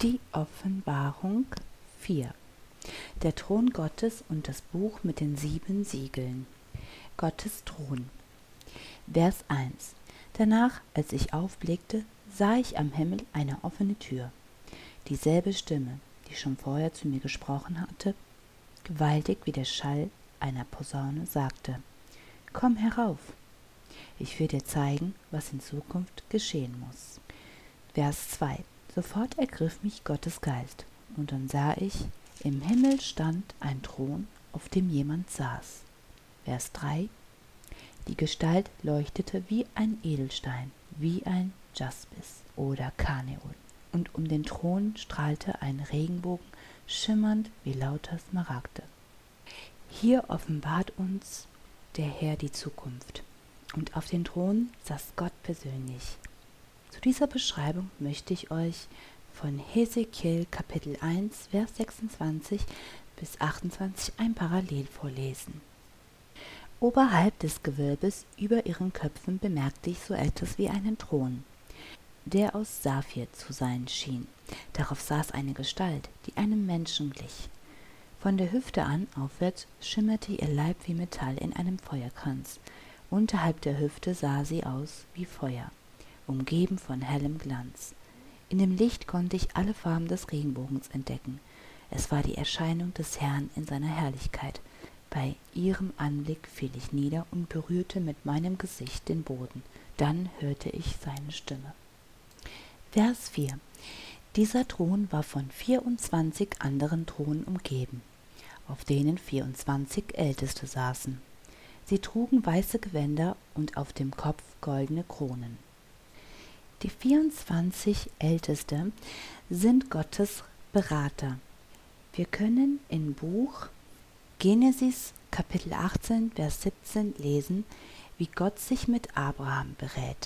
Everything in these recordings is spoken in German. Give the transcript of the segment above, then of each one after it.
Die Offenbarung 4. Der Thron Gottes und das Buch mit den 7 Siegeln. Gottes Thron. Vers 1. Danach, als ich aufblickte, sah ich am Himmel eine offene Tür. Dieselbe Stimme, die schon vorher zu mir gesprochen hatte, gewaltig wie der Schall einer Posaune, sagte: Komm herauf, ich will dir zeigen, was in Zukunft geschehen muss. Vers 2. Sofort ergriff mich Gottes Geist, und dann sah ich, im Himmel stand ein Thron, auf dem jemand saß. Vers 3. Die Gestalt leuchtete wie ein Edelstein, wie ein Jaspis oder Karneol, und um den Thron strahlte ein Regenbogen, schimmernd wie lauter Smaragde. Hier offenbart uns der Herr die Zukunft, und auf dem Thron saß Gott persönlich. Zu dieser Beschreibung möchte ich euch von Hesekiel Kapitel 1, Vers 26 bis 28 ein Parallel vorlesen. Oberhalb des Gewölbes über ihren Köpfen bemerkte ich so etwas wie einen Thron, der aus Saphir zu sein schien. Darauf saß eine Gestalt, die einem Menschen glich. Von der Hüfte an aufwärts schimmerte ihr Leib wie Metall in einem Feuerkranz. Unterhalb der Hüfte sah sie aus wie Feuer, umgeben von hellem Glanz. In dem Licht konnte ich alle Farben des Regenbogens entdecken. Es war die Erscheinung des Herrn in seiner Herrlichkeit. Bei ihrem Anblick fiel ich nieder und berührte mit meinem Gesicht den Boden. Dann hörte ich seine Stimme. Vers 4. Dieser Thron war von 24 anderen Thronen umgeben, auf denen 24 Älteste saßen. Sie trugen weiße Gewänder und auf dem Kopf goldene Kronen. Die 24 Älteste sind Gottes Berater. Wir können im Buch Genesis Kapitel 18, Vers 17 lesen, wie Gott sich mit Abraham berät.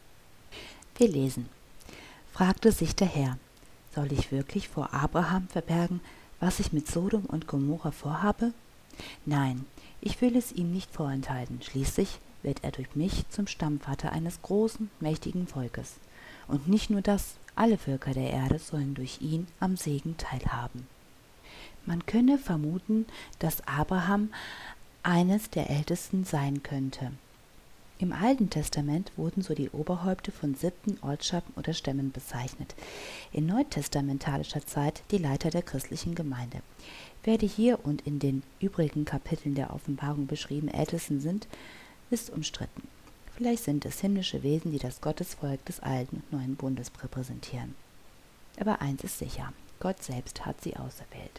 Wir lesen: Fragte sich der Herr: Soll ich wirklich vor Abraham verbergen, was ich mit Sodom und Gomorra vorhabe? Nein, ich will es ihm nicht vorenthalten. Schließlich wird er durch mich zum Stammvater eines großen, mächtigen Volkes. Und nicht nur das, alle Völker der Erde sollen durch ihn am Segen teilhaben. Man könne vermuten, dass Abraham eines der Ältesten sein könnte. Im Alten Testament wurden so die Oberhäupter von Sippten, Ortschaften oder Stämmen bezeichnet. In neutestamentalischer Zeit die Leiter der christlichen Gemeinde. Wer die hier und in den übrigen Kapiteln der Offenbarung beschriebenen Ältesten sind, ist umstritten. Vielleicht sind es himmlische Wesen, die das Gottesvolk des Alten und Neuen Bundes repräsentieren. Aber eins ist sicher: Gott selbst hat sie auserwählt.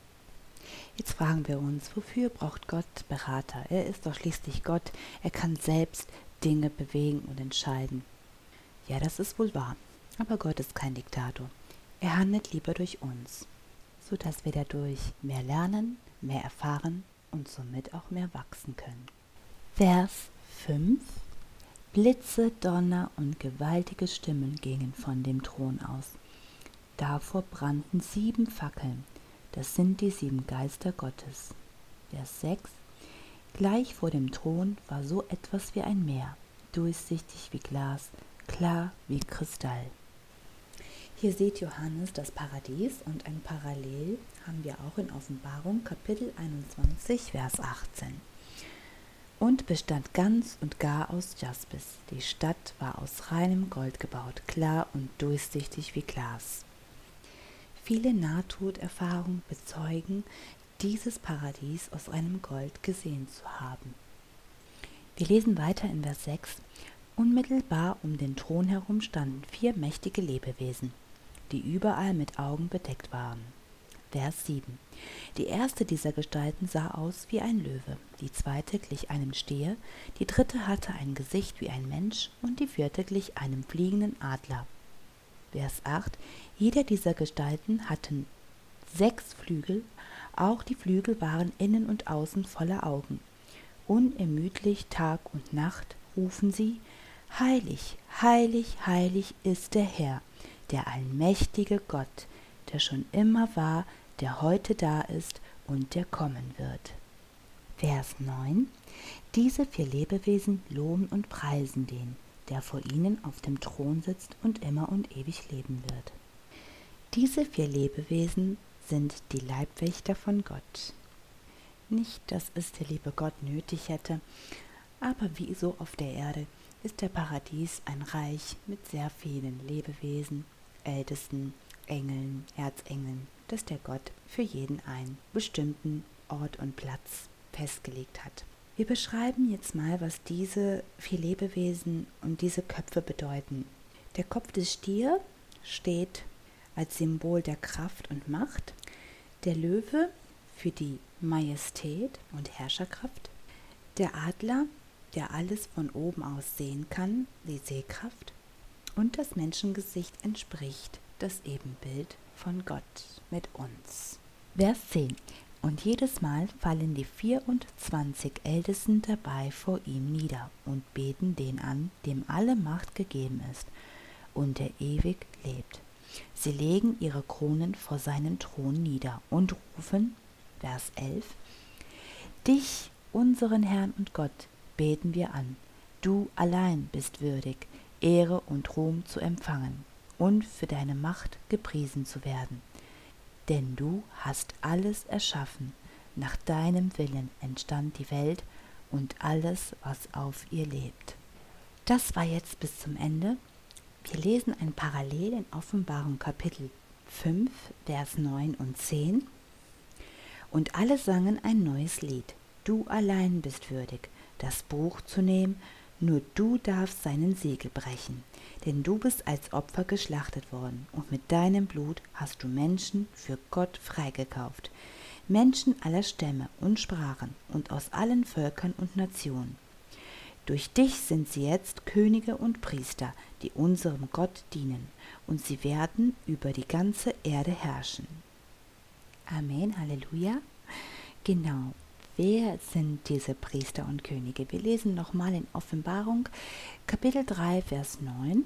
Jetzt fragen wir uns, wofür braucht Gott Berater? Er ist doch schließlich Gott, er kann selbst Dinge bewegen und entscheiden. Ja, das ist wohl wahr, aber Gott ist kein Diktator. Er handelt lieber durch uns, sodass wir dadurch mehr lernen, mehr erfahren und somit auch mehr wachsen können. Vers 5. Blitze, Donner und gewaltige Stimmen gingen von dem Thron aus. Davor brannten 7 Fackeln. Das sind die 7 Geister Gottes. Vers 6. Gleich vor dem Thron war so etwas wie ein Meer, durchsichtig wie Glas, klar wie Kristall. Hier sieht Johannes das Paradies, und ein Parallel haben wir auch in Offenbarung Kapitel 21, Vers 18. Und bestand ganz und gar aus Jaspis. Die Stadt war aus reinem Gold gebaut, klar und durchsichtig wie Glas. Viele Nahtoderfahrungen bezeugen, dieses Paradies aus reinem Gold gesehen zu haben. Wir lesen weiter in Vers 6. Unmittelbar um den Thron herum standen 4 mächtige Lebewesen, die überall mit Augen bedeckt waren. Vers 7. Die erste dieser Gestalten sah aus wie ein Löwe, die zweite glich einem Stier, die dritte hatte ein Gesicht wie ein Mensch und die vierte glich einem fliegenden Adler. Vers 8. Jeder dieser Gestalten hatten 6 Flügel, auch die Flügel waren innen und außen voller Augen. Unermüdlich Tag und Nacht rufen sie: Heilig, heilig, heilig ist der Herr, der allmächtige Gott, der schon immer war, der heute da ist und der kommen wird. Vers 9. Diese 4 Lebewesen loben und preisen den, der vor ihnen auf dem Thron sitzt und immer und ewig leben wird. Diese 4 Lebewesen sind die Leibwächter von Gott. Nicht, dass es der liebe Gott nötig hätte, aber wie so auf der Erde ist der Paradies ein Reich mit sehr vielen Lebewesen, Ältesten, Engeln, Erzengeln, das der Gott für jeden einen bestimmten Ort und Platz festgelegt hat. Wir beschreiben jetzt mal, was diese 4 Lebewesen und diese Köpfe bedeuten. Der Kopf des Stier steht als Symbol der Kraft und Macht, der Löwe für die Majestät und Herrscherkraft, der Adler, der alles von oben aus sehen kann, die Sehkraft, und das Menschengesicht entspricht das Ebenbild von Gott mit uns. Vers 10. Und jedes Mal fallen die 24 Ältesten dabei vor ihm nieder und beten den an, dem alle Macht gegeben ist und der ewig lebt. Sie legen ihre Kronen vor seinen Thron nieder und rufen, Vers 11, Dich, unseren Herrn und Gott, beten wir an. Du allein bist würdig, Ehre und Ruhm zu empfangen und für deine Macht gepriesen zu werden. Denn du hast alles erschaffen, nach deinem Willen entstand die Welt und alles, was auf ihr lebt. Das war jetzt bis zum Ende. Wir lesen ein Parallel in Offenbarung Kapitel 5, Vers 9 und 10. Und alle sangen ein neues Lied. Du allein bist würdig, das Buch zu nehmen, nur du darfst seinen Siegel brechen. Denn du bist als Opfer geschlachtet worden und mit deinem Blut hast du Menschen für Gott freigekauft. Menschen aller Stämme und Sprachen und aus allen Völkern und Nationen. Durch dich sind sie jetzt Könige und Priester, die unserem Gott dienen, und sie werden über die ganze Erde herrschen. Amen, Halleluja. Genau, wer sind diese Priester und Könige? Wir lesen nochmal in Offenbarung, Kapitel 3, Vers 9.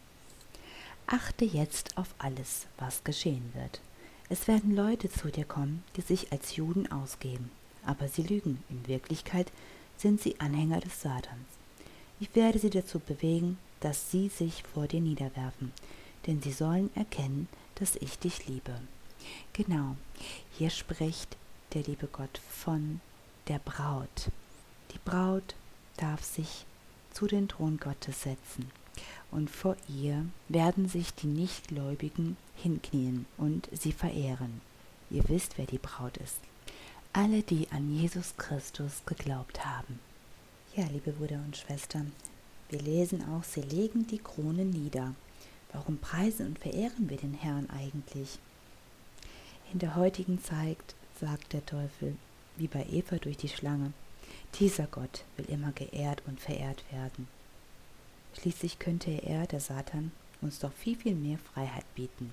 Achte jetzt auf alles, was geschehen wird. Es werden Leute zu dir kommen, die sich als Juden ausgeben, aber sie lügen. In Wirklichkeit sind sie Anhänger des Satans. Ich werde sie dazu bewegen, dass sie sich vor dir niederwerfen, denn sie sollen erkennen, dass ich dich liebe. Genau, hier spricht der liebe Gott von der Braut. Die Braut darf sich zu den Thron Gottes setzen und vor ihr werden sich die Nichtgläubigen hinknien und sie verehren. Ihr wisst, wer die Braut ist. Alle, die an Jesus Christus geglaubt haben. Ja, liebe Brüder und Schwestern, wir lesen auch, sie legen die Krone nieder. Warum preisen und verehren wir den Herrn eigentlich? In der heutigen Zeit sagt der Teufel, wie bei Eva durch die Schlange, dieser Gott will immer geehrt und verehrt werden. Schließlich könnte er, der Satan, uns doch viel, viel mehr Freiheit bieten.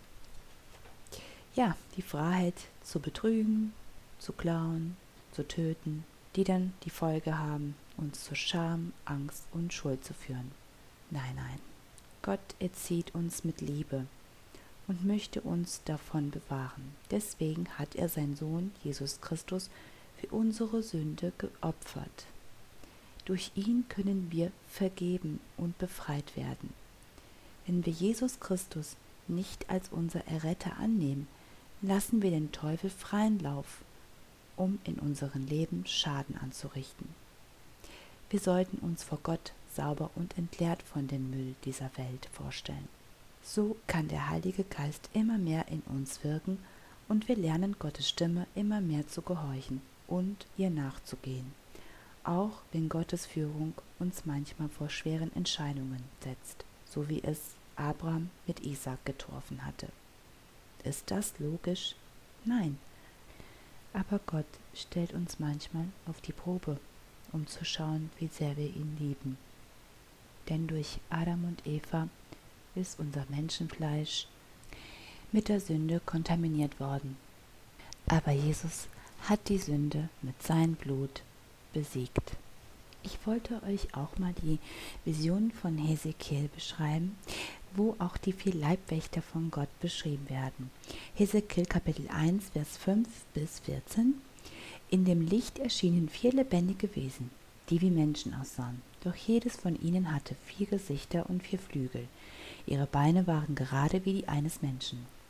Ja, die Freiheit zu betrügen, zu klauen, zu töten, die dann die Folge haben, uns zu Scham, Angst und Schuld zu führen. Nein, nein, Gott erzieht uns mit Liebe und möchte uns davon bewahren. Deswegen hat er seinen Sohn Jesus Christus für unsere Sünde geopfert. Durch ihn können wir vergeben und befreit werden. Wenn wir Jesus Christus nicht als unser Erretter annehmen, lassen wir den Teufel freien Lauf, um in unserem Leben Schaden anzurichten. Wir sollten uns vor Gott sauber und entleert von dem Müll dieser Welt vorstellen. So kann der Heilige Geist immer mehr in uns wirken und wir lernen Gottes Stimme immer mehr zu gehorchen und ihr nachzugehen, auch wenn Gottes Führung uns manchmal vor schweren Entscheidungen setzt, so wie es Abraham mit Isaak getroffen hatte. Ist das logisch? Nein. Aber Gott stellt uns manchmal auf die Probe, um zu schauen, wie sehr wir ihn lieben. Denn durch Adam und Eva ist unser Menschenfleisch mit der Sünde kontaminiert worden. Aber Jesus hat die Sünde mit seinem Blut besiegt. Ich wollte euch auch mal die Vision von Hesekiel beschreiben, wo auch die 4 Leibwächter von Gott beschrieben werden. Hesekiel Kapitel 1, Vers 5 bis 14. In dem Licht erschienen 4 lebendige Wesen, die wie Menschen aussahen. Doch jedes von ihnen hatte 4 Gesichter und 4 Flügel. Ihre Beine waren gerade wie die eines Menschen.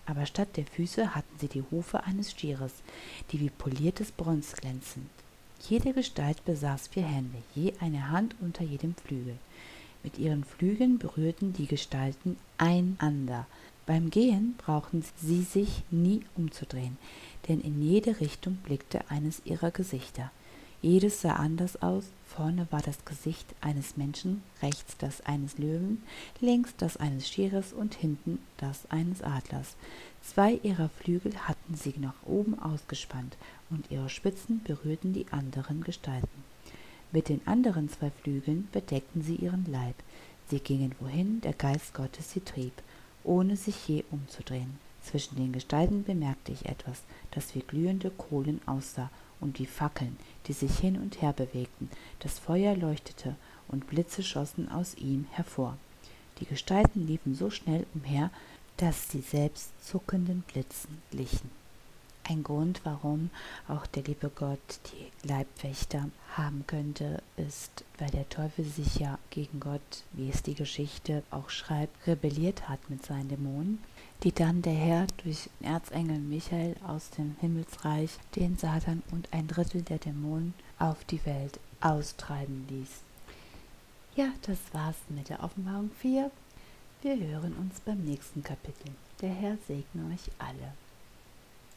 aber statt der Füße hatten sie die Hufe eines Stieres, die wie poliertes Bronze glänzten. Jede Gestalt besaß 4 Hände, je eine Hand unter jedem Flügel. Mit ihren Flügeln berührten die Gestalten einander. Beim Gehen brauchten sie sich nie umzudrehen, denn in jede Richtung blickte eines ihrer Gesichter. Jedes sah anders aus, vorne war das Gesicht eines Menschen, rechts das eines Löwen, links das eines Stieres und hinten das eines Adlers. 2 ihrer Flügel hatten sie nach oben ausgespannt, und ihre Spitzen berührten die anderen Gestalten. Mit den anderen 2 Flügeln bedeckten sie ihren Leib. Sie gingen, wohin der Geist Gottes sie trieb, ohne sich je umzudrehen. Zwischen den Gestalten bemerkte ich etwas, das wie glühende Kohlen aussah, und wie Fackeln, die sich hin und her bewegten. Das Feuer leuchtete, und Blitze schossen aus ihm hervor. Die Gestalten liefen so schnell umher, dass sie selbst zuckenden Blitzen glichen. Ein Grund, warum auch der liebe Gott die Leibwächter haben könnte, ist, weil der Teufel sich ja gegen Gott, wie es die Geschichte auch schreibt, rebelliert hat mit seinen Dämonen, die dann der Herr durch den Erzengel Michael aus dem Himmelsreich den Satan und ein Drittel der Dämonen auf die Welt austreiben ließ. Ja, das war's mit der Offenbarung 4. Wir hören uns beim nächsten Kapitel. Der Herr segne euch alle.